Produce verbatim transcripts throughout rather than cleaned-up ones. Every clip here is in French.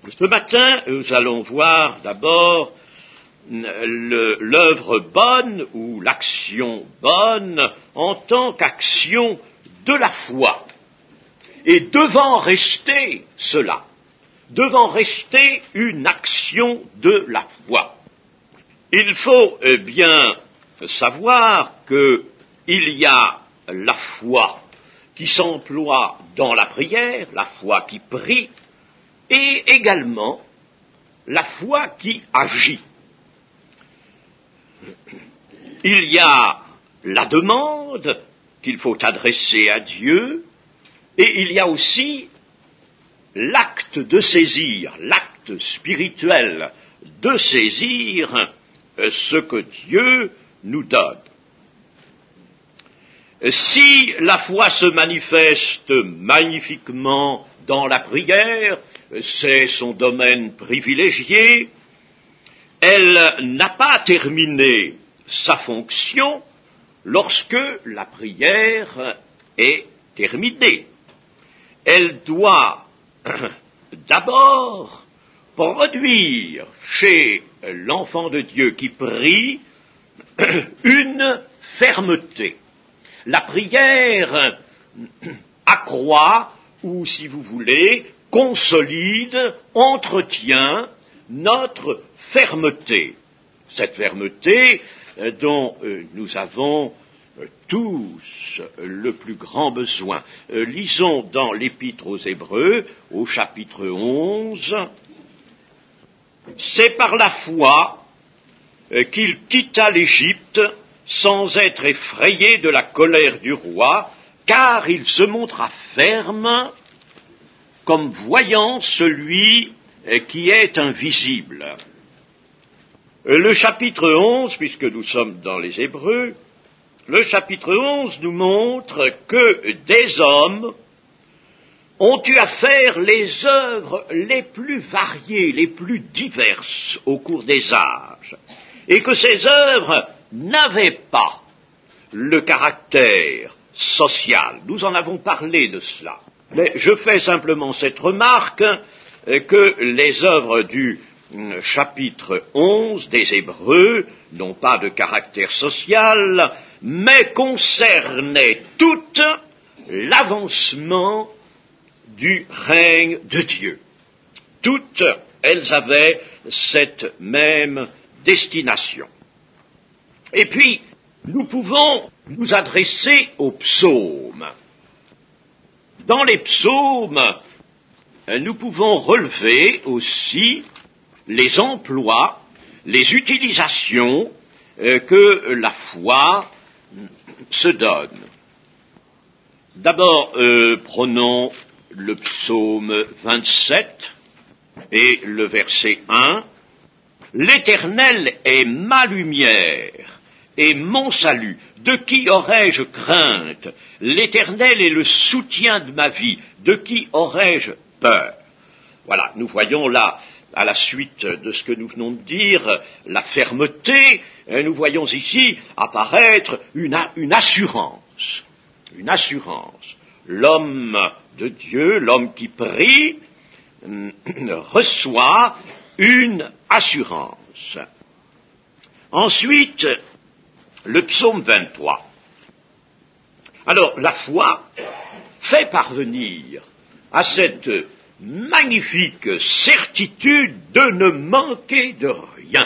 Ce matin, nous allons voir d'abord l'œuvre bonne ou l'action bonne en tant qu'action de la foi. Et devant rester cela, devant rester une action de la foi. Il faut bien savoir qu'il y a la foi qui s'emploie dans la prière, la foi qui prie, et également la foi qui agit. Il y a la demande qu'il faut adresser à Dieu, et il y a aussi l'acte de saisir, l'acte spirituel de saisir ce que Dieu nous donne. Si la foi se manifeste magnifiquement dans la prière, c'est son domaine privilégié, elle n'a pas terminé sa fonction lorsque la prière est terminée. Elle doit d'abord produire chez l'enfant de Dieu qui prie une fermeté. La prière accroît, ou si vous voulez, consolide, entretient notre fermeté. Cette fermeté dont nous avons tous le plus grand besoin. Lisons dans l'Épître aux Hébreux, au chapitre onze, « C'est par la foi qu'il quitta l'Égypte sans être effrayé de la colère du roi, car il se montra ferme comme voyant celui qui est invisible. » Le chapitre onze, puisque nous sommes dans les Hébreux, le chapitre onze nous montre que des hommes ont eu à faire les œuvres les plus variées, les plus diverses au cours des âges, et que ces œuvres n'avaient pas le caractère social. Nous en avons parlé de cela. Mais je fais simplement cette remarque que les œuvres du chapitre onze des Hébreux n'ont pas de caractère social, mais concernaient toutes l'avancement du règne de Dieu. Toutes elles avaient cette même destination. Et puis, nous pouvons nous adresser aux psaumes. Dans les psaumes, nous pouvons relever aussi les emplois, les utilisations euh, que la foi se donne. D'abord, euh, prenons le psaume vingt-sept et le verset un. « L'Éternel est ma lumière et mon salut. De qui aurais-je crainte? L'Éternel est le soutien de ma vie. De qui aurais-je peur ?» Voilà, nous voyons là, à la suite de ce que nous venons de dire, la fermeté, nous voyons ici apparaître une, une assurance. Une assurance. L'homme de Dieu, l'homme qui prie, reçoit une assurance. Ensuite, le psaume vingt-trois. Alors, la foi fait parvenir à cette magnifique certitude de ne manquer de rien.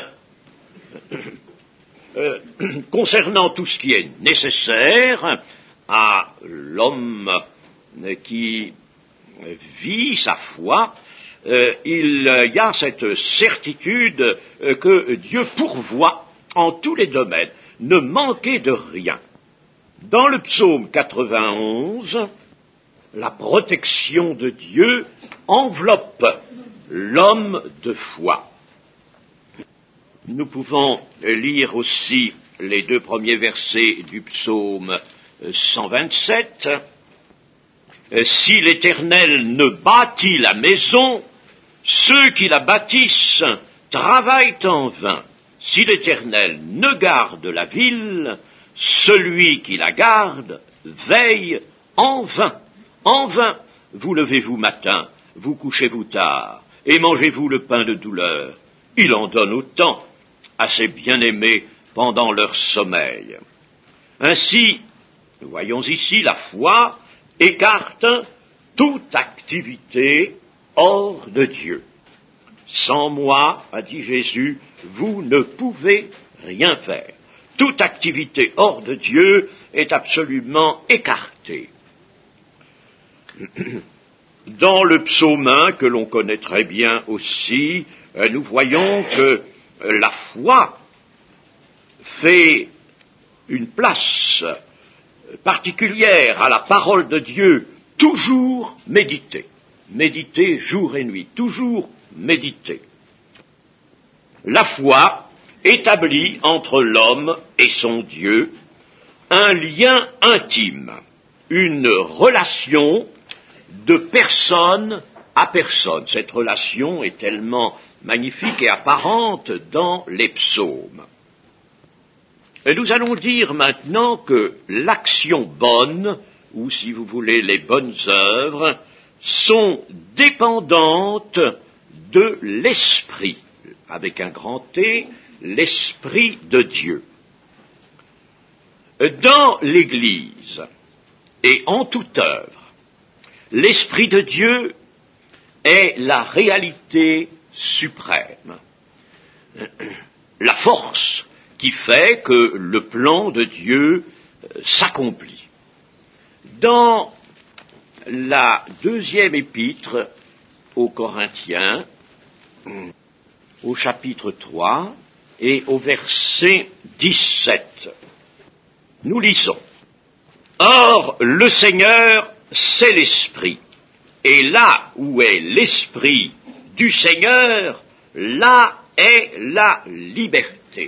Euh, concernant tout ce qui est nécessaire à l'homme qui vit sa foi, euh, il y a cette certitude euh, que Dieu pourvoit en tous les domaines, ne manquer de rien. Dans le psaume quatre-vingt-onze, la protection de Dieu enveloppe l'homme de foi. Nous pouvons lire aussi les deux premiers versets du psaume cent vingt-sept. Si l'Éternel ne bâtit la maison, ceux qui la bâtissent travaillent en vain. Si l'Éternel ne garde la ville, celui qui la garde veille en vain. En vain, vous levez-vous matin, vous couchez-vous tard, et mangez-vous le pain de douleur. Il en donne autant à ses bien-aimés pendant leur sommeil. Ainsi, nous voyons ici, la foi écarte toute activité hors de Dieu. Sans moi, a dit Jésus, vous ne pouvez rien faire. Toute activité hors de Dieu est absolument écartée. Dans le psaume un, que l'on connaît très bien aussi, nous voyons que la foi fait une place particulière à la parole de Dieu, toujours méditer. Méditer jour et nuit, toujours méditer. La foi établit entre l'homme et son Dieu un lien intime, une relation de personne à personne. Cette relation est tellement magnifique et apparente dans les psaumes. Et nous allons dire maintenant que l'action bonne, ou si vous voulez les bonnes œuvres, sont dépendantes de l'Esprit, avec un grand T, l'Esprit de Dieu. Dans l'Église et en toute œuvre, l'Esprit de Dieu est la réalité suprême, la force qui fait que le plan de Dieu s'accomplit. Dans la deuxième épître aux Corinthiens, au chapitre trois et au verset dix-sept, nous lisons « Or, le Seigneur, c'est l'Esprit, et là où est l'Esprit du Seigneur, là est la liberté. »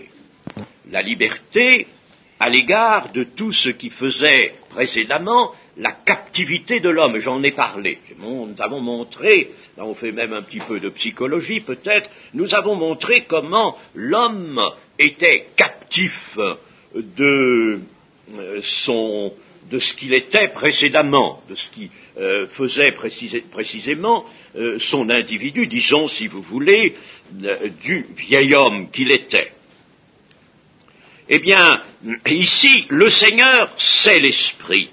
La liberté à l'égard de tout ce qui faisait précédemment la captivité de l'homme. J'en ai parlé. Nous avons montré, là on fait même un petit peu de psychologie peut-être, nous avons montré comment l'homme était captif de son, de ce qu'il était précédemment, de ce qui euh, faisait précisé, précisément euh, son individu, disons si vous voulez, euh, du vieil homme qu'il était. Eh bien, ici, le Seigneur, c'est l'Esprit.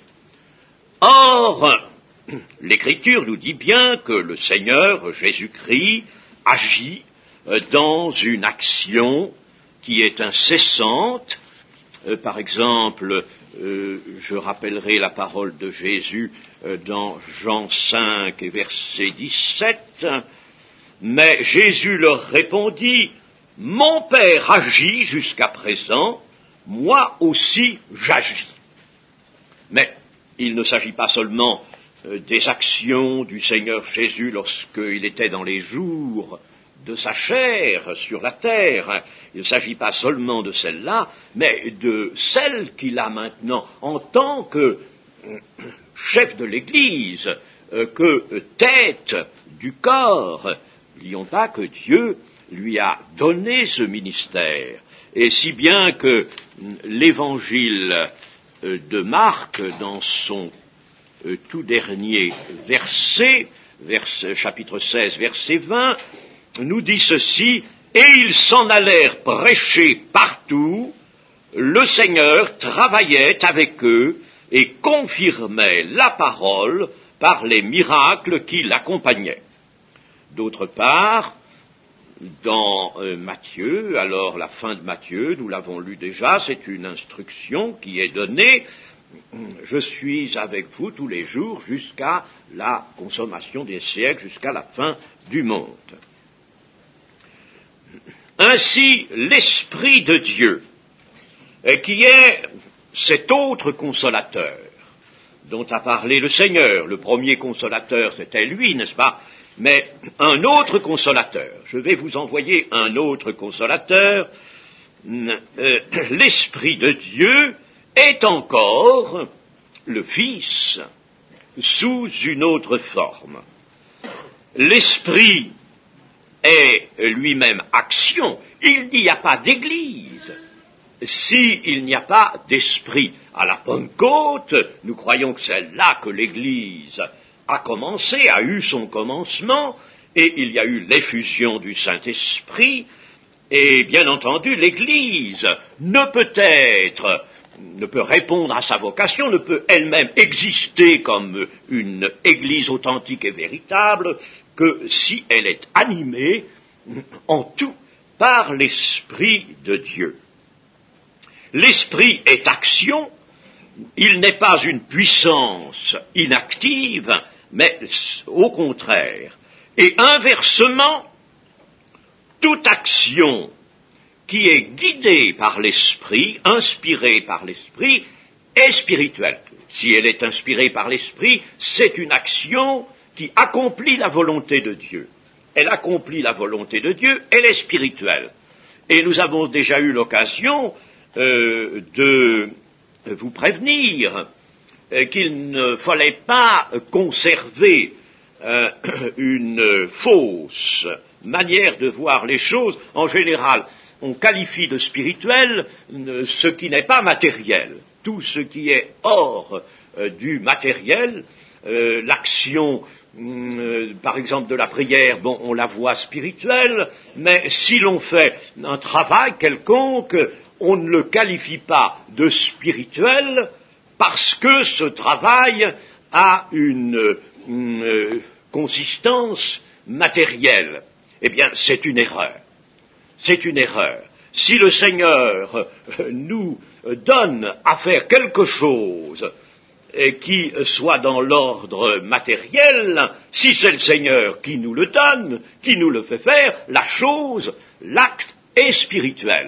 Or, l'Écriture nous dit bien que le Seigneur, Jésus-Christ, agit dans une action qui est incessante. Euh, par exemple, euh, je rappellerai la parole de Jésus euh, dans Jean cinq et verset dix-sept. Mais Jésus leur répondit, « Mon Père agit jusqu'à présent, moi aussi j'agis. » Mais il ne s'agit pas seulement euh, des actions du Seigneur Jésus lorsqu'il était dans les jours de sa chair sur la terre. Il ne s'agit pas seulement de celle-là, mais de celle qu'il a maintenant en tant que euh, chef de l'Église, euh, que euh, tête du corps. N'oublions pas que Dieu lui a donné ce ministère. Et si bien que l'évangile de Marc, dans son tout dernier verset, verset chapitre seize, verset vingt, nous dit ceci, « Et ils s'en allèrent prêcher partout, le Seigneur travaillait avec eux et confirmait la parole par les miracles qui l'accompagnaient. » D'autre part, dans euh, Matthieu, alors la fin de Matthieu, nous l'avons lu déjà, c'est une instruction qui est donnée, je suis avec vous tous les jours jusqu'à la consommation des siècles, jusqu'à la fin du monde. Ainsi, l'Esprit de Dieu, qui est cet autre consolateur dont a parlé le Seigneur, le premier consolateur c'était lui, n'est-ce pas? Mais un autre consolateur, je vais vous envoyer un autre consolateur, euh, l'Esprit de Dieu est encore le Fils sous une autre forme. L'Esprit est lui-même action, il n'y a pas d'Église s'il n'y a pas d'Esprit. À la Pentecôte, nous croyons que c'est là que l'Église a commencé, a eu son commencement, et il y a eu l'effusion du Saint-Esprit, et bien entendu, l'Église ne peut être, ne peut répondre à sa vocation, ne peut elle-même exister comme une Église authentique et véritable que si elle est animée en tout par l'Esprit de Dieu. L'Esprit est action, il n'est pas une puissance inactive, mais au contraire. Et inversement, toute action qui est guidée par l'Esprit, inspirée par l'Esprit, est spirituelle. Si elle est inspirée par l'Esprit, c'est une action qui accomplit la volonté de Dieu. Elle accomplit la volonté de Dieu, elle est spirituelle. Et nous avons déjà eu l'occasion euh, de vous prévenir euh, qu'il ne fallait pas conserver euh, une fausse manière de voir les choses. En général, on qualifie de spirituel euh, ce qui n'est pas matériel. Tout ce qui est hors euh, du matériel, euh, l'action euh, par exemple de la prière, bon, on la voit spirituelle, mais si l'on fait un travail quelconque, on ne le qualifie pas de spirituel parce que ce travail a une, une euh, consistance matérielle. Eh bien, c'est une erreur. C'est une erreur. Si le Seigneur euh, nous donne à faire quelque chose qui soit dans l'ordre matériel, si c'est le Seigneur qui nous le donne, qui nous le fait faire, la chose, l'acte est spirituel.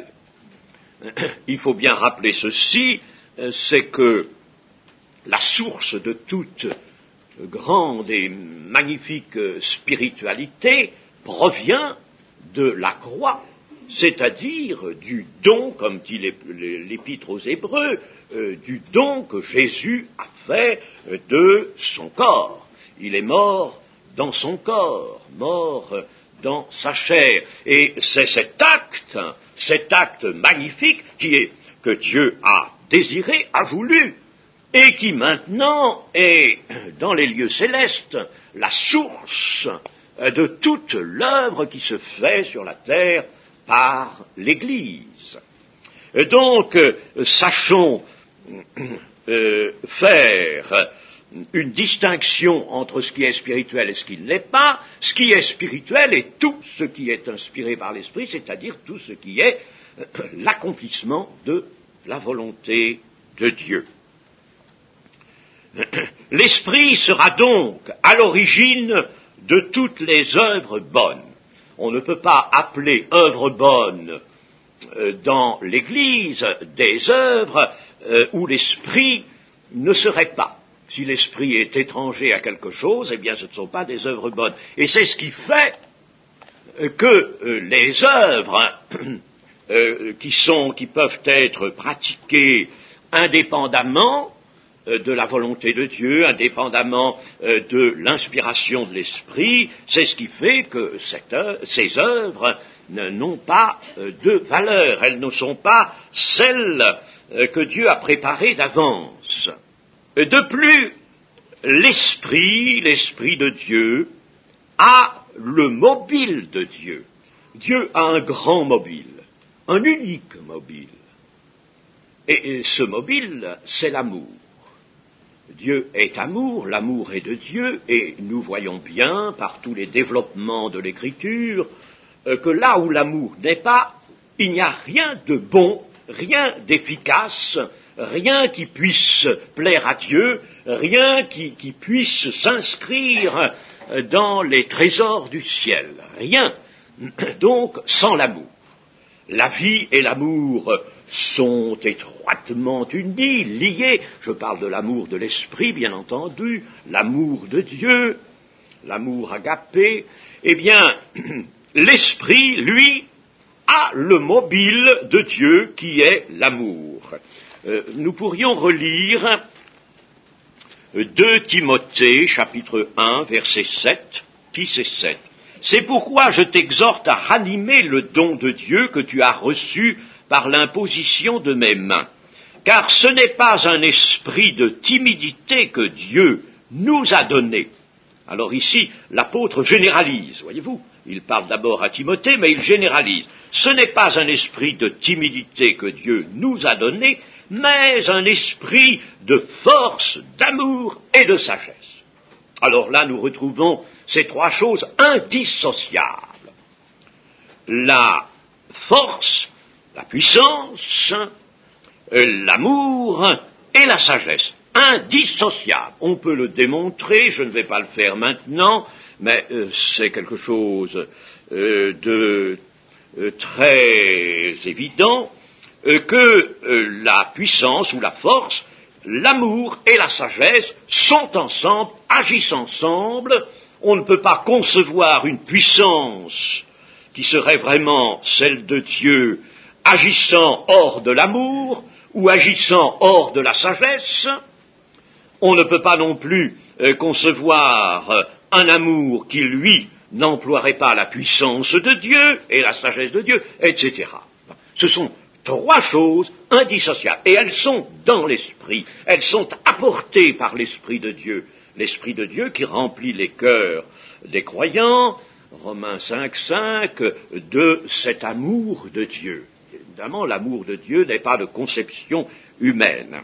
Il faut bien rappeler ceci, c'est que la source de toute grande et magnifique spiritualité provient de la croix, c'est-à-dire du don, comme dit l'Épître aux Hébreux, euh, du don que Jésus a fait euh, de son corps. Il est mort dans son corps, mort euh, dans sa chair. Et c'est cet acte, cet acte magnifique qui est, que Dieu a désiré, a voulu, et qui maintenant est dans les lieux célestes la source euh, de toute l'œuvre qui se fait sur la terre par l'Église. Donc, euh, sachons euh, faire une distinction entre ce qui est spirituel et ce qui ne l'est pas. Ce qui est spirituel est tout ce qui est inspiré par l'Esprit, c'est-à-dire tout ce qui est euh, l'accomplissement de la volonté de Dieu. L'Esprit sera donc à l'origine de toutes les œuvres bonnes. On ne peut pas appeler œuvre bonne euh, dans l'Église des œuvres euh, où l'Esprit ne serait pas. Si l'Esprit est étranger à quelque chose, eh bien ce ne sont pas des œuvres bonnes. Et c'est ce qui fait euh, que euh, les œuvres euh, qui sont, qui peuvent être pratiquées indépendamment de la volonté de Dieu, indépendamment euh, de l'inspiration de l'Esprit, c'est ce qui fait que cette oeuvre, ces œuvres n'ont pas euh, de valeur, elles ne sont pas celles euh, que Dieu a préparées d'avance. De plus, l'Esprit, l'Esprit de Dieu, a le mobile de Dieu. Dieu a un grand mobile, un unique mobile. Et, et ce mobile, c'est l'amour. Dieu est amour, l'amour est de Dieu, et nous voyons bien, par tous les développements de l'Écriture, euh, que là où l'amour n'est pas, il n'y a rien de bon, rien d'efficace, rien qui puisse plaire à Dieu, rien qui, qui puisse s'inscrire dans les trésors du ciel, rien. Donc, sans l'amour. La vie et l'amour sont étroitement unis, liés. Je parle de l'amour de l'esprit, bien entendu, l'amour de Dieu, l'amour agapé. Eh bien, l'esprit, lui, a le mobile de Dieu qui est l'amour. Euh, nous pourrions relire deux Timothée, chapitre un, versets sept, six et sept. C'est pourquoi je t'exhorte à ranimer le don de Dieu que tu as reçu par l'imposition de mes mains. Car ce n'est pas un esprit de timidité que Dieu nous a donné, Alors ici, l'apôtre généralise, voyez-vous. Il parle d'abord à Timothée, mais il généralise. Ce n'est pas un esprit de timidité que Dieu nous a donné, mais un esprit de force, d'amour et de sagesse. Alors là, nous retrouvons ces trois choses indissociables. La force, la puissance, l'amour et la sagesse. Indissociable. On peut le démontrer, je ne vais pas le faire maintenant, mais euh, c'est quelque chose euh, de euh, très évident, euh, que euh, la puissance ou la force, l'amour et la sagesse sont ensemble, agissent ensemble. On ne peut pas concevoir une puissance qui serait vraiment celle de Dieu, agissant hors de l'amour ou agissant hors de la sagesse. On ne peut pas non plus euh, concevoir euh, un amour qui, lui, n'emploierait pas la puissance de Dieu et la sagesse de Dieu, et cetera. Ce sont trois choses indissociables, et elles sont dans l'esprit, elles sont apportées par l'Esprit de Dieu, l'Esprit de Dieu qui remplit les cœurs des croyants, Romains cinq, cinq, de cet amour de Dieu. Évidemment, l'amour de Dieu n'est pas de conception humaine.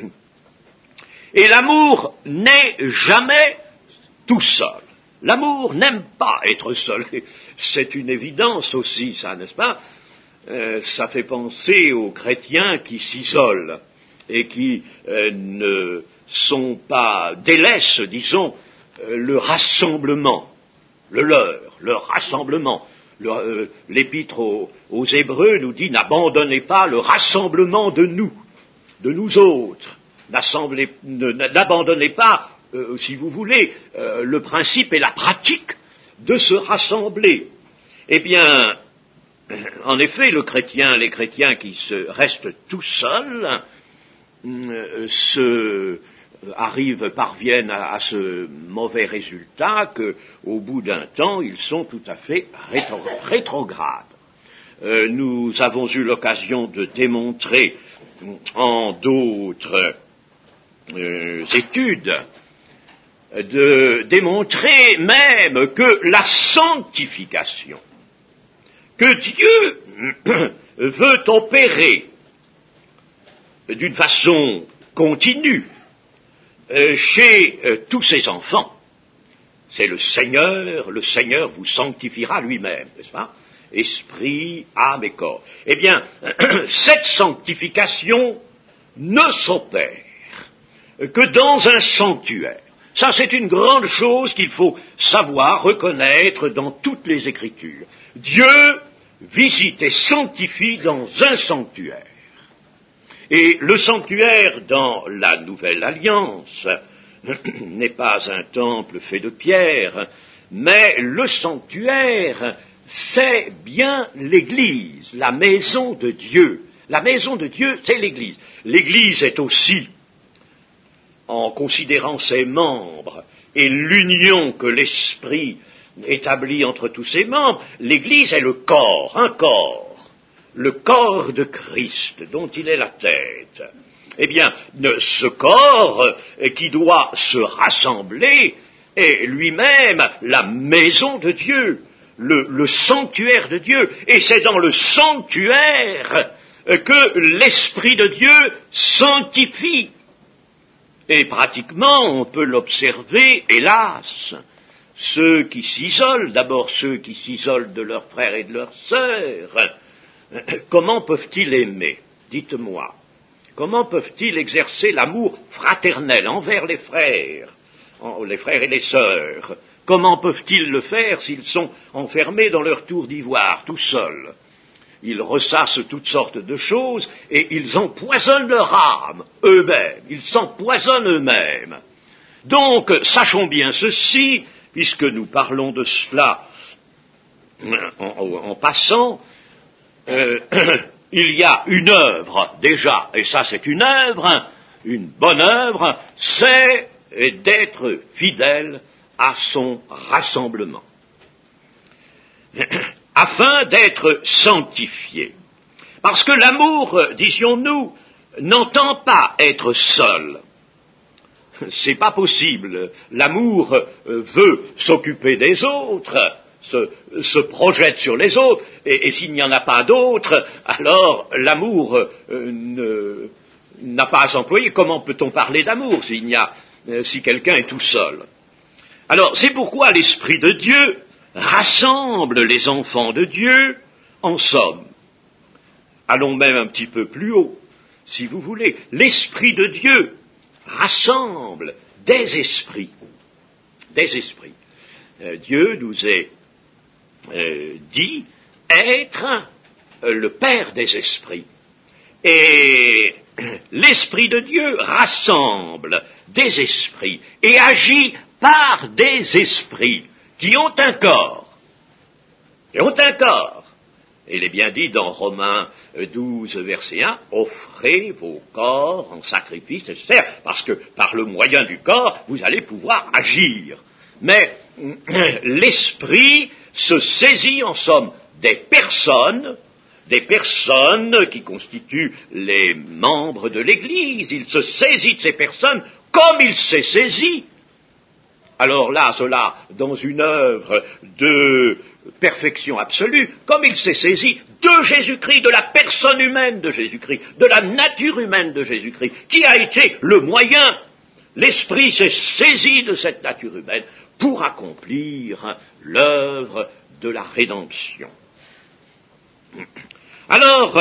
Et l'amour n'est jamais tout seul. L'amour n'aime pas être seul. C'est une évidence aussi, ça, n'est-ce pas? euh, Ça fait penser aux chrétiens qui s'isolent et qui euh, ne sont pas, délaissent, disons, euh, le rassemblement, le leur, le rassemblement. Le, euh, l'épître aux, aux Hébreux nous dit « N'abandonnez pas le rassemblement de nous, de nous autres. » N'abandonnez pas, euh, si vous voulez, euh, le principe et la pratique de se rassembler. Eh bien, en effet, le chrétien, les chrétiens qui se restent tout seuls, euh, se arrivent, parviennent à, à ce mauvais résultat qu'au bout d'un temps, ils sont tout à fait rétro, rétrogrades. Euh, nous avons eu l'occasion de démontrer en d'autres Euh, études, de démontrer même que la sanctification que Dieu veut opérer d'une façon continue euh, chez euh, tous ses enfants, c'est le Seigneur, le Seigneur vous sanctifiera lui-même, n'est-ce pas? Esprit, âme et corps. Eh bien, cette sanctification ne s'opère que dans un sanctuaire. Ça, c'est une grande chose qu'il faut savoir, reconnaître dans toutes les Écritures. Dieu visite et sanctifie dans un sanctuaire. Et le sanctuaire dans la Nouvelle Alliance n'est pas un temple fait de pierre, mais le sanctuaire, c'est bien l'Église, la maison de Dieu. La maison de Dieu, c'est l'Église. L'Église est aussi, en considérant ses membres et l'union que l'Esprit établit entre tous ses membres, l'Église est le corps, un corps, le corps de Christ dont il est la tête. Eh bien, ce corps qui doit se rassembler est lui-même la maison de Dieu, le, le sanctuaire de Dieu, et c'est dans le sanctuaire que l'Esprit de Dieu sanctifie. Et pratiquement, on peut l'observer, hélas, ceux qui s'isolent, d'abord ceux qui s'isolent de leurs frères et de leurs sœurs, comment peuvent-ils aimer? Dites-moi. Comment peuvent-ils exercer l'amour fraternel envers les frères, les frères et les sœurs? Comment peuvent-ils le faire s'ils sont enfermés dans leur tour d'ivoire, tout seuls? Ils ressassent toutes sortes de choses et ils empoisonnent leur âme eux-mêmes. Ils s'empoisonnent eux-mêmes. Donc, sachons bien ceci, puisque nous parlons de cela en, en, en passant, euh, il y a une œuvre déjà, et ça c'est une œuvre, une bonne œuvre, c'est d'être fidèle à son rassemblement, afin d'être sanctifié. Parce que l'amour, disions-nous, n'entend pas être seul. c'est pas possible. L'amour veut s'occuper des autres, se, se projette sur les autres, et, et s'il n'y en a pas d'autres, alors l'amour euh, ne, n'a pas à s'employer. Comment peut-on parler d'amour s'il n'y a, euh, si quelqu'un est tout seul? Alors, c'est pourquoi l'Esprit de Dieu rassemble les enfants de Dieu en somme. Allons même un petit peu plus haut, si vous voulez. L'Esprit de Dieu rassemble des esprits. Des esprits. Euh, Dieu nous est euh, dit être euh, le Père des esprits. Et l'Esprit de Dieu rassemble des esprits et agit par des esprits qui ont un corps. Et ont un corps. Et il est bien dit dans Romains douze, verset un, offrez vos corps en sacrifice nécessaire, parce que par le moyen du corps, vous allez pouvoir agir. Mais l'esprit se saisit en somme des personnes, des personnes qui constituent les membres de l'Église. Il se saisit de ces personnes comme il s'est saisi. Alors là, cela, dans une œuvre de perfection absolue, comme il s'est saisi de Jésus-Christ, de la personne humaine de Jésus-Christ, de la nature humaine de Jésus-Christ, qui a été le moyen. L'Esprit s'est saisi de cette nature humaine pour accomplir l'œuvre de la rédemption. Alors,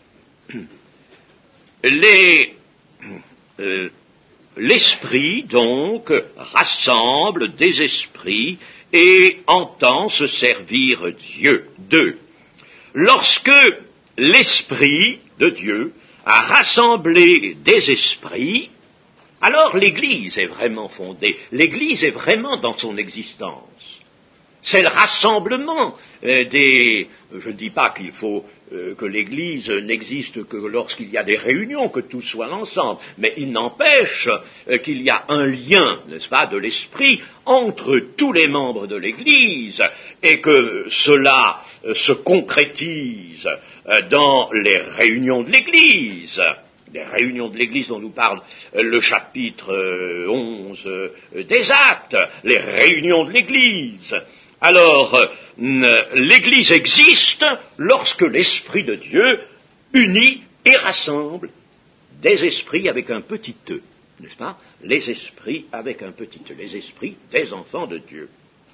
les, euh, l'Esprit, donc, rassemble des esprits et entend se servir Dieu, d'eux. Lorsque l'Esprit de Dieu a rassemblé des esprits, alors l'Église est vraiment fondée, l'Église est vraiment dans son existence. C'est le rassemblement euh, des... Je ne dis pas qu'il faut euh, que l'Église n'existe que lorsqu'il y a des réunions, que tout soit ensemble, mais il n'empêche euh, qu'il y a un lien, n'est-ce pas, de l'Esprit entre tous les membres de l'Église, et que cela euh, se concrétise euh, dans les réunions de l'Église. Les réunions de l'Église dont nous parle euh, le chapitre euh, onze euh, des Actes, les réunions de l'Église. Alors, euh, l'Église existe lorsque l'Esprit de Dieu unit et rassemble des esprits avec un petit e, n'est-ce pas? Les esprits avec un petit e, les esprits des enfants de Dieu.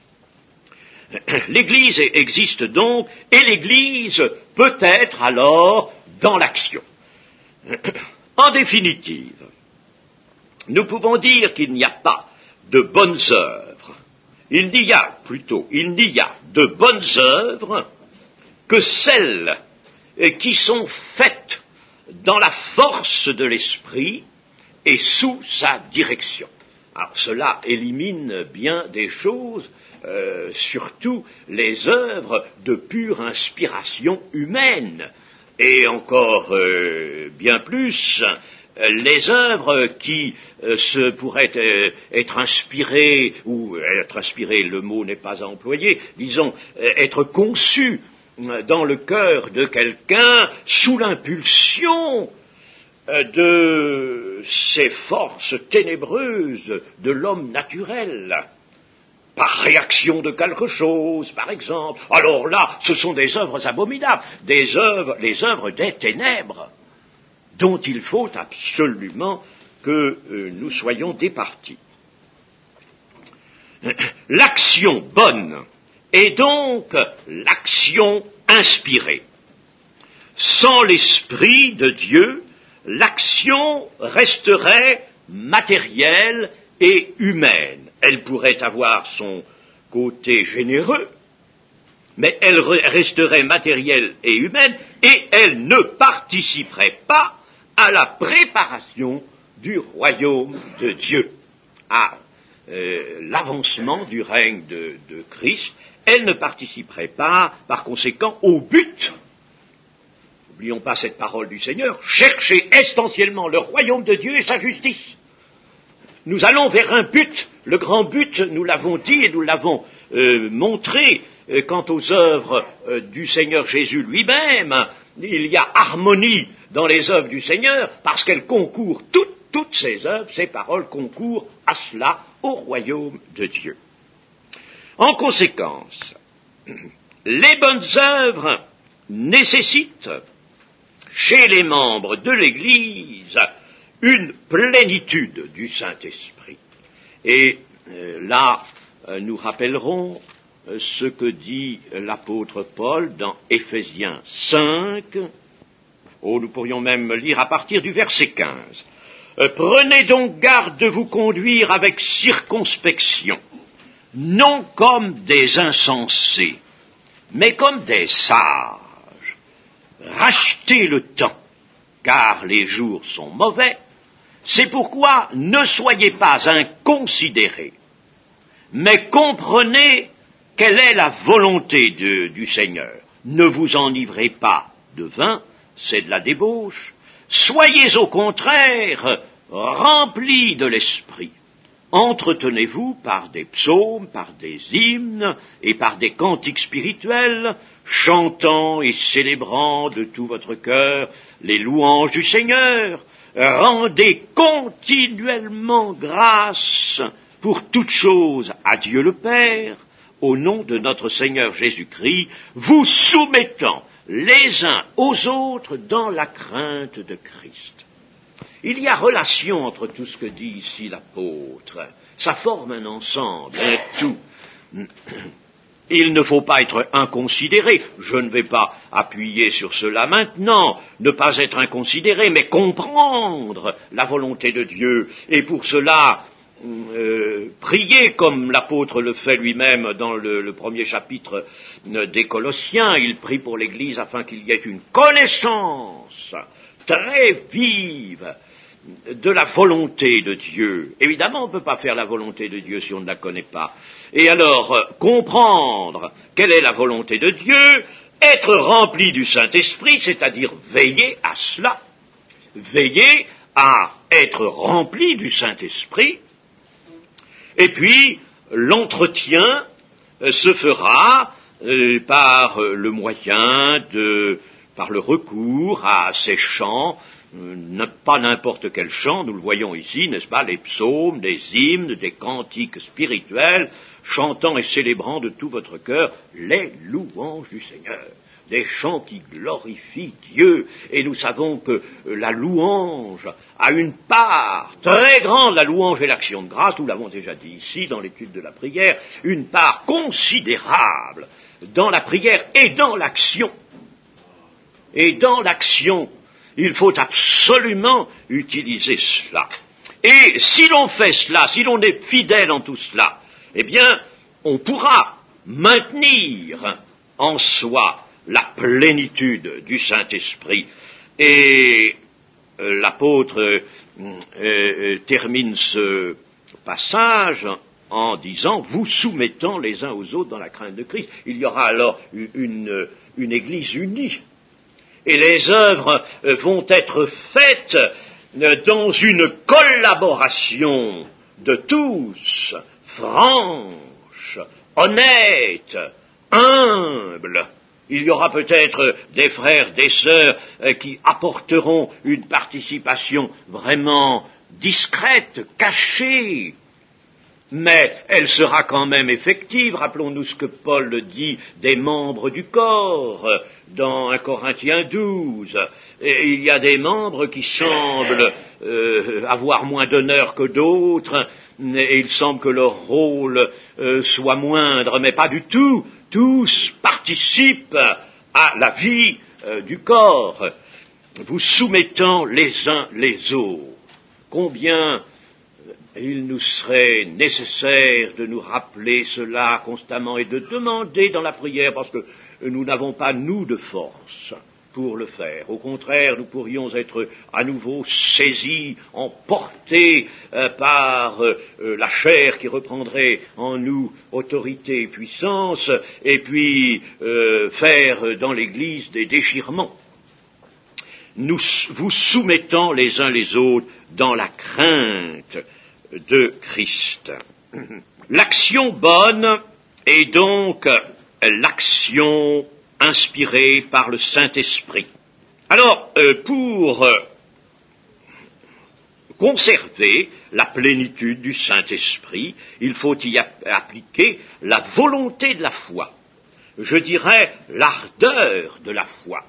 L'Église existe donc, et l'Église peut être alors dans l'action. En définitive, nous pouvons dire qu'il n'y a pas de bonnes œuvres. Il n'y a, plutôt, il n'y a de bonnes œuvres que celles qui sont faites dans la force de l'Esprit et sous sa direction. Alors cela élimine bien des choses, euh, surtout les œuvres de pure inspiration humaine, et encore euh, bien plus les œuvres qui euh, se pourraient euh, être inspirées, ou être inspirées, le mot n'est pas employé, disons, euh, être conçues euh, dans le cœur de quelqu'un sous l'impulsion euh, de ces forces ténébreuses de l'homme naturel, par réaction de quelque chose, par exemple. Alors là, ce sont des œuvres abominables, des œuvres, les œuvres des ténèbres, dont il faut absolument que euh, nous soyons départis. L'action bonne est donc l'action inspirée. Sans l'Esprit de Dieu, l'action resterait matérielle et humaine. Elle pourrait avoir son côté généreux, mais elle resterait matérielle et humaine, et elle ne participerait pas à la préparation du royaume de Dieu, à euh, l'avancement du règne de, de Christ. Elle ne participerait pas, par conséquent, au but. N'oublions pas cette parole du Seigneur, cherchez essentiellement le royaume de Dieu et sa justice. Nous allons vers un but, le grand but, nous l'avons dit et nous l'avons euh, montré, euh, quant aux œuvres euh, du Seigneur Jésus lui-même, il y a harmonie dans les œuvres du Seigneur, parce qu'elles concourent, toutes, toutes ces œuvres, ces paroles concourent à cela, au royaume de Dieu. En conséquence, les bonnes œuvres nécessitent, chez les membres de l'Église, une plénitude du Saint-Esprit. Et euh, là, euh, nous rappellerons euh, ce que dit l'apôtre Paul dans Éphésiens cinq, où nous pourrions même lire à partir du verset quinze. Euh, Prenez donc garde de vous conduire avec circonspection, non comme des insensés, mais comme des sages. Rachetez le temps, car les jours sont mauvais. C'est pourquoi ne soyez pas inconsidérés, mais comprenez quelle est la volonté de, du Seigneur. Ne vous enivrez pas de vin, c'est de la débauche. Soyez au contraire remplis de l'esprit. Entretenez-vous par des psaumes, par des hymnes et par des cantiques spirituels, chantant et célébrant de tout votre cœur les louanges du Seigneur. Rendez continuellement grâce pour toutes choses à Dieu le Père, au nom de notre Seigneur Jésus-Christ, vous soumettant les uns aux autres dans la crainte de Christ. Il y a relation entre tout ce que dit ici l'apôtre. Ça forme un ensemble, un tout. Il ne faut pas être inconsidéré. Je ne vais pas appuyer sur cela maintenant. Ne pas être inconsidéré, mais comprendre la volonté de Dieu. Et pour cela, euh, prier comme l'apôtre le fait lui-même dans le, le premier chapitre des Colossiens. Il prie pour l'Église afin qu'il y ait une connaissance très vive de la volonté de Dieu. Évidemment, on ne peut pas faire la volonté de Dieu si on ne la connaît pas. Et alors, euh, comprendre quelle est la volonté de Dieu, être rempli du Saint-Esprit, c'est-à-dire veiller à cela, veiller à être rempli du Saint-Esprit, et puis l'entretien euh, se fera euh, par euh, le moyen de, par le recours à ces chants, Euh, pas n'importe quel chant, nous le voyons ici, n'est-ce pas, les psaumes, des hymnes, des cantiques spirituels, chantant et célébrant de tout votre cœur les louanges du Seigneur, des chants qui glorifient Dieu, et nous savons que la louange a une part très grande, la louange et l'action de grâce, nous l'avons déjà dit ici dans l'étude de la prière, une part considérable dans la prière et dans l'action, et dans l'action, il faut absolument utiliser cela. Et si l'on fait cela, si l'on est fidèle en tout cela, eh bien, on pourra maintenir en soi la plénitude du Saint-Esprit. Et euh, l'apôtre euh, euh, termine ce passage en disant « vous soumettant les uns aux autres dans la crainte de Christ ». Il y aura alors une, une Église unie. Et les œuvres vont être faites dans une collaboration de tous, franche, honnête, humble. Il y aura peut-être des frères, des sœurs qui apporteront une participation vraiment discrète, cachée, mais elle sera quand même effective. Rappelons-nous ce que Paul dit des membres du corps dans un Corinthiens douze. Et il y a des membres qui semblent euh, avoir moins d'honneur que d'autres, et il semble que leur rôle euh, soit moindre, mais pas du tout. Tous participent à la vie euh, du corps, vous soumettant les uns les autres. Combien il nous serait nécessaire de nous rappeler cela constamment et de demander dans la prière, parce que nous n'avons pas, nous, de force pour le faire. Au contraire, nous pourrions être à nouveau saisis, emportés euh, par euh, la chair qui reprendrait en nous autorité et puissance, et puis euh, faire dans l'Église des déchirements. Nous vous soumettant les uns les autres dans la crainte de Christ. L'action bonne est donc l'action inspirée par le Saint-Esprit. Alors, euh, pour euh, conserver la plénitude du Saint-Esprit, il faut y ap- appliquer la volonté de la foi, je dirais l'ardeur de la foi,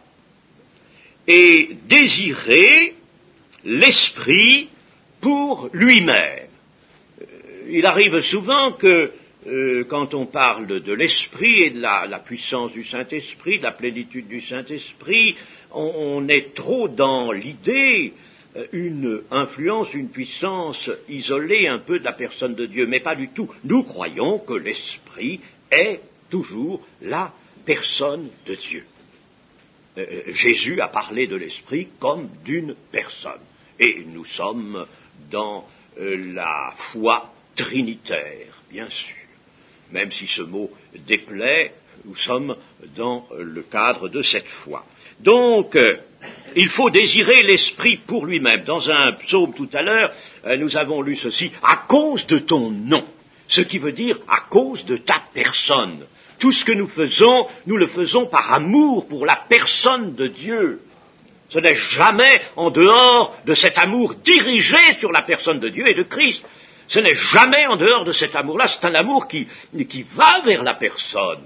et désirer l'Esprit pour lui-même. Euh, il arrive souvent que Euh, quand on parle de, de l'Esprit et de la, la puissance du Saint-Esprit, de la plénitude du Saint-Esprit, on, on est trop dans l'idée, euh, une influence, une puissance isolée un peu de la personne de Dieu, mais pas du tout. Nous croyons que l'Esprit est toujours la personne de Dieu. Euh, Jésus a parlé de l'Esprit comme d'une personne, et nous sommes dans euh, la foi trinitaire, bien sûr. Même si ce mot déplaît, nous sommes dans le cadre de cette foi. Donc, euh, il faut désirer l'Esprit pour lui-même. Dans un psaume tout à l'heure, euh, nous avons lu ceci, « à cause de ton nom », ce qui veut dire « à cause de ta personne ». Tout ce que nous faisons, nous le faisons par amour pour la personne de Dieu. Ce n'est jamais en dehors de cet amour dirigé sur la personne de Dieu et de Christ. Ce n'est jamais en dehors de cet amour-là, c'est un amour qui, qui va vers la personne.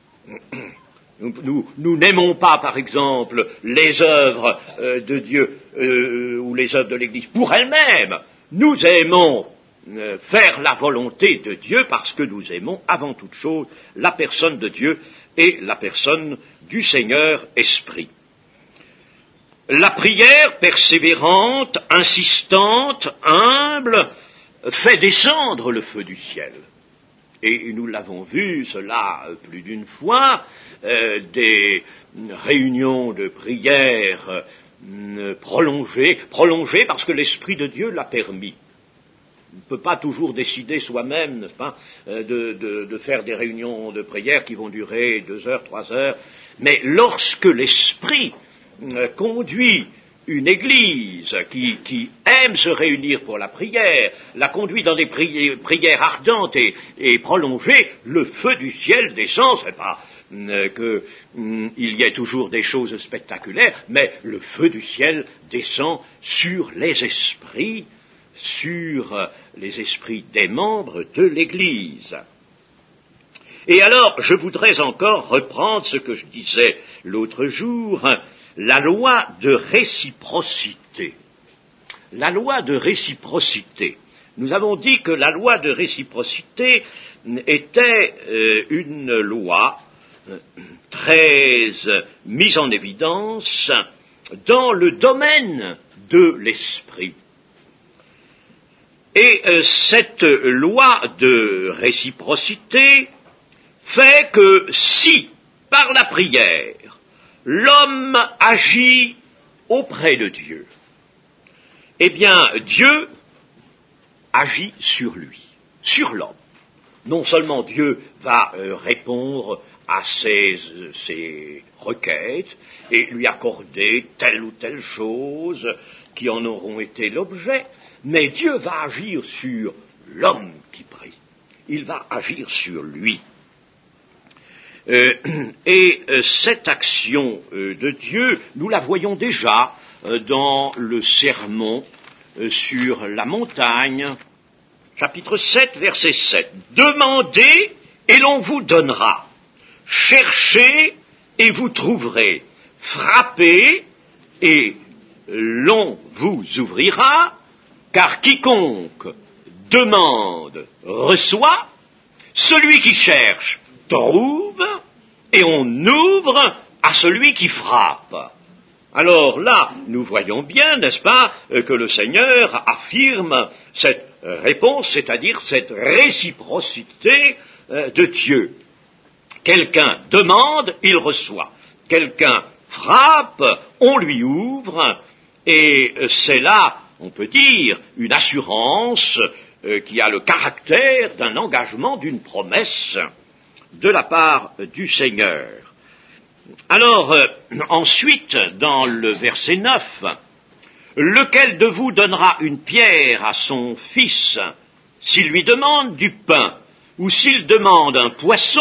Nous, nous, nous n'aimons pas, par exemple, les œuvres euh, de Dieu euh, ou les œuvres de l'Église pour elles-mêmes. Nous aimons euh, faire la volonté de Dieu parce que nous aimons avant toute chose la personne de Dieu et la personne du Seigneur Esprit. La prière persévérante, insistante, humble, fait descendre le feu du ciel. Et nous l'avons vu, cela plus d'une fois, euh, des réunions de prière euh, prolongées, prolongées parce que l'Esprit de Dieu l'a permis. On ne peut pas toujours décider soi-même, n'est-ce pas, euh, de, de, de faire des réunions de prière qui vont durer deux heures, trois heures, mais lorsque l'Esprit euh, conduit une église qui, qui aime se réunir pour la prière, la conduit dans des pri- prières ardentes et, et prolongées, le feu du ciel descend. C'est pas euh, qu'il euh, y ait toujours des choses spectaculaires, mais le feu du ciel descend sur les esprits, sur euh, les esprits des membres de l'église. Et alors, je voudrais encore reprendre ce que je disais l'autre jour, la loi de réciprocité. La loi de réciprocité. Nous avons dit que la loi de réciprocité était euh, une loi euh, très euh, mise en évidence dans le domaine de l'esprit. Et euh, cette loi de réciprocité fait que si, par la prière, l'homme agit auprès de Dieu, eh bien, Dieu agit sur lui, sur l'homme. Non seulement Dieu va euh, répondre à ses, euh, ses requêtes et lui accorder telle ou telle chose qui en auront été l'objet, mais Dieu va agir sur l'homme qui prie. Il va agir sur lui. Euh, et euh, cette action euh, de Dieu, nous la voyons déjà euh, dans le sermon euh, sur la montagne, chapitre sept, verset sept. Demandez et l'on vous donnera. Cherchez et vous trouverez. Frappez et l'on vous ouvrira, car quiconque demande reçoit, celui qui cherche trouve, et on ouvre à celui qui frappe. Alors là, nous voyons bien, n'est-ce pas, que le Seigneur affirme cette réponse, c'est-à-dire cette réciprocité de Dieu. Quelqu'un demande, il reçoit. Quelqu'un frappe, on lui ouvre, et c'est là, on peut dire, une assurance qui a le caractère d'un engagement, d'une promesse de la part du Seigneur. Alors, euh, ensuite, dans le verset neuf, « Lequel de vous donnera une pierre à son fils s'il lui demande du pain, ou s'il demande un poisson,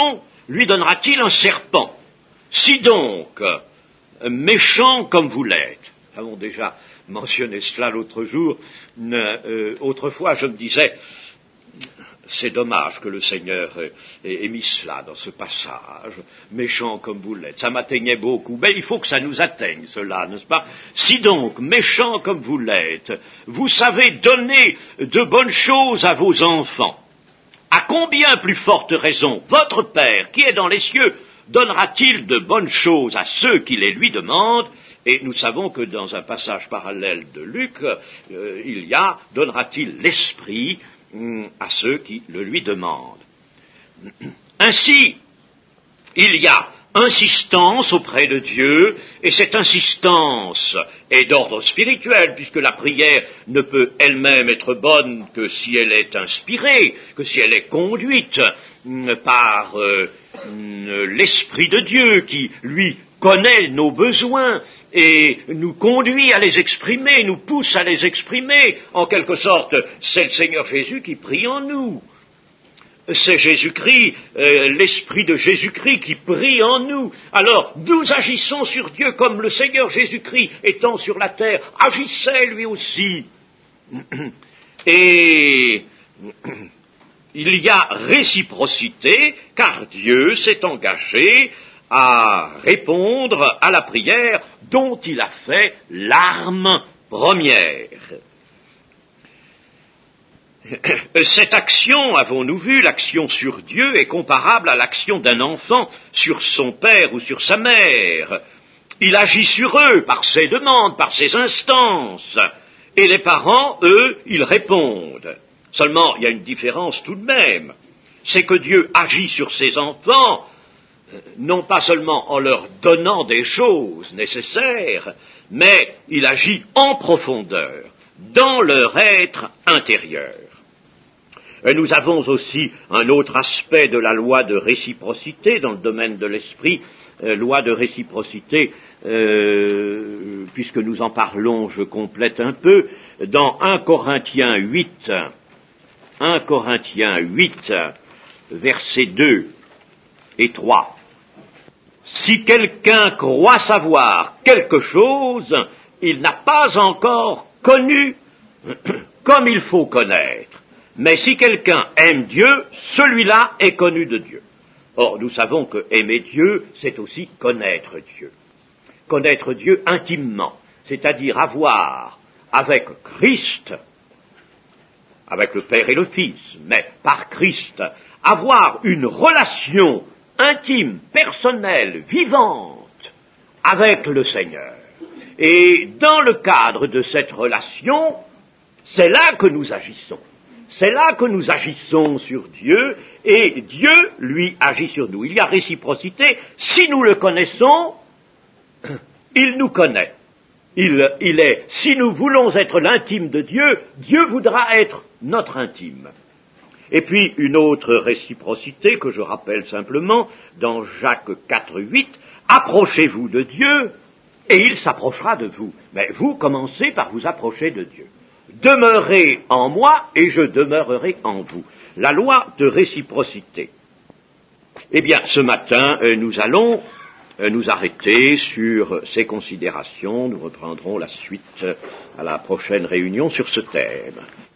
lui donnera-t-il un serpent? Si donc, méchant comme vous l'êtes, nous avons déjà mentionné cela l'autre jour, euh, autrefois je me disais, c'est dommage que le Seigneur ait, ait mis cela dans ce passage, méchant comme vous l'êtes, ça m'atteignait beaucoup, mais il faut que ça nous atteigne cela, n'est-ce pas? Si donc, méchant comme vous l'êtes, vous savez donner de bonnes choses à vos enfants, à combien plus forte raison votre Père qui est dans les cieux donnera-t-il de bonnes choses à ceux qui les lui demandent? Et nous savons que dans un passage parallèle de Luc, euh, il y a, donnera-t-il l'Esprit hum, à ceux qui le lui demandent. Ainsi, il y a insistance auprès de Dieu, et cette insistance est d'ordre spirituel, puisque la prière ne peut elle-même être bonne que si elle est inspirée, que si elle est conduite par euh, l'Esprit de Dieu qui, lui, connaît nos besoins et nous conduit à les exprimer, nous pousse à les exprimer. En quelque sorte, c'est le Seigneur Jésus qui prie en nous. C'est Jésus-Christ, euh, l'Esprit de Jésus-Christ qui prie en nous. Alors, nous agissons sur Dieu comme le Seigneur Jésus-Christ, étant sur la terre, agissait lui aussi. Et il y a réciprocité, car Dieu s'est engagé à répondre à la prière dont il a fait l'arme première. Cette action, avons-nous vu, l'action sur Dieu est comparable à l'action d'un enfant sur son père ou sur sa mère. Il agit sur eux par ses demandes, par ses instances, et les parents, eux, ils répondent. Seulement, il y a une différence tout de même, c'est que Dieu agit sur ses enfants, non pas seulement en leur donnant des choses nécessaires, mais il agit en profondeur, dans leur être intérieur. Et nous avons aussi un autre aspect de la loi de réciprocité dans le domaine de l'esprit, euh, loi de réciprocité, euh, puisque nous en parlons, je complète un peu, dans un Corinthiens huit, un Corinthiens huit, versets deux et trois. Si quelqu'un croit savoir quelque chose, il n'a pas encore connu comme il faut connaître. Mais si quelqu'un aime Dieu, celui-là est connu de Dieu. Or, nous savons que aimer Dieu, c'est aussi connaître Dieu. Connaître Dieu intimement, c'est-à-dire avoir avec Christ, avec le Père et le Fils, mais par Christ, avoir une relation intime, personnelle, vivante avec le Seigneur. Et dans le cadre de cette relation, c'est là que nous agissons. C'est là que nous agissons sur Dieu, et Dieu, lui, agit sur nous. Il y a réciprocité. Si nous le connaissons, il nous connaît. Il, il est, si nous voulons être l'intime de Dieu, Dieu voudra être notre intime. Et puis, une autre réciprocité que je rappelle simplement, dans Jacques quatre, huit, approchez-vous de Dieu, et il s'approchera de vous. Mais vous commencez par vous approcher de Dieu. Demeurez en moi, et je demeurerai en vous. La loi de réciprocité. Eh bien, ce matin, euh, nous allons euh, nous arrêter sur ces considérations. Nous reprendrons la suite euh, à la prochaine réunion sur ce thème.